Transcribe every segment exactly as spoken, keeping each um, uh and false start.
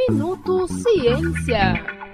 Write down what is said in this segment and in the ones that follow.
Minuto Ciência.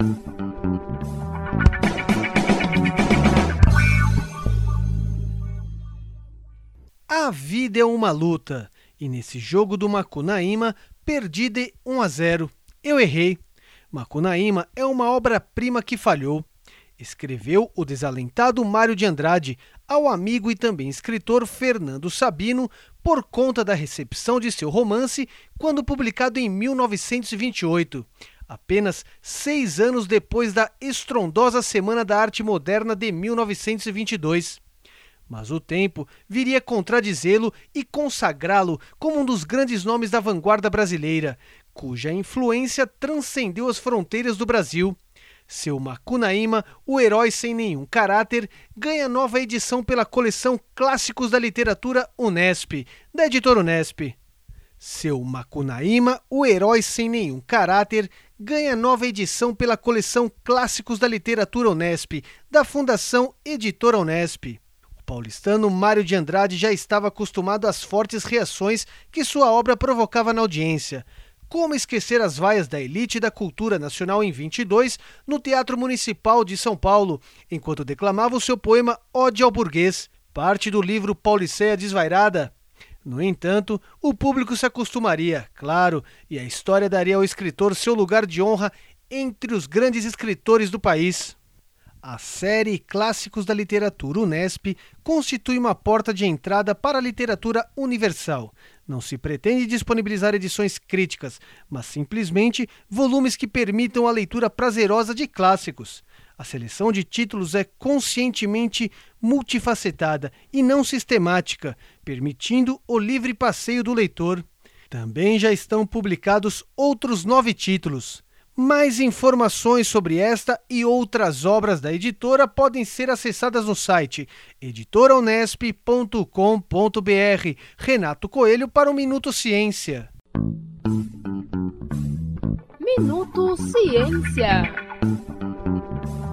A vida é uma luta, e nesse jogo do Macunaíma, perdi de um a zero. Eu errei. Macunaíma é uma obra-prima que falhou. Escreveu o desalentado Mário de Andrade ao amigo e também escritor Fernando Sabino por conta da recepção de seu romance quando publicado em mil novecentos e vinte e oito, apenas seis anos depois da estrondosa Semana da Arte Moderna de mil novecentos e vinte e dois. Mas o tempo viria contradizê-lo e consagrá-lo como um dos grandes nomes da vanguarda brasileira, cuja influência transcendeu as fronteiras do Brasil. Seu Macunaíma, o herói sem nenhum caráter, ganha nova edição pela coleção Clássicos da Literatura Unesp, da editora Unesp. Seu Macunaíma, o herói sem nenhum caráter, ganha nova edição pela coleção Clássicos da Literatura Unesp, da Fundação Editora Unesp. O paulistano Mário de Andrade já estava acostumado às fortes reações que sua obra provocava na audiência. Como esquecer as vaias da elite da cultura nacional em vinte e dois, no Teatro Municipal de São Paulo, enquanto declamava o seu poema Ode ao Burguês, parte do livro Pauliceia Desvairada? No entanto, o público se acostumaria, claro, e a história daria ao escritor seu lugar de honra entre os grandes escritores do país. A série Clássicos da Literatura Unesp constitui uma porta de entrada para a literatura universal. Não se pretende disponibilizar edições críticas, mas simplesmente volumes que permitam a leitura prazerosa de clássicos. A seleção de títulos é conscientemente multifacetada e não sistemática, permitindo o livre passeio do leitor. Também já estão publicados outros nove títulos. Mais informações sobre esta e outras obras da editora podem ser acessadas no site editora unesp ponto com ponto br. Renato Coelho para o Minuto Ciência. Minuto Ciência.